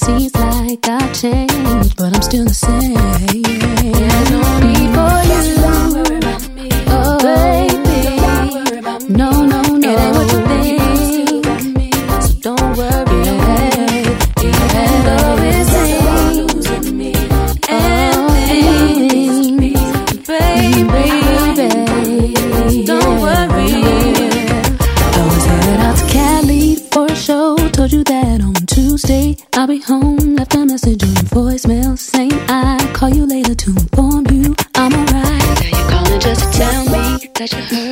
seems like I changed, but I'm still the same. There's no need for you. Don't worry about me. Oh, baby. No, no, no. It ain't what you think. So don't worry. Love is losing me. And things, baby. Don't worry. I was headed out to Cali for a show. Told you that on Tuesday I'll be home. Left a message on voicemail saying I'll call you later to inform you I'm alright. Now you're calling just to tell me that you heard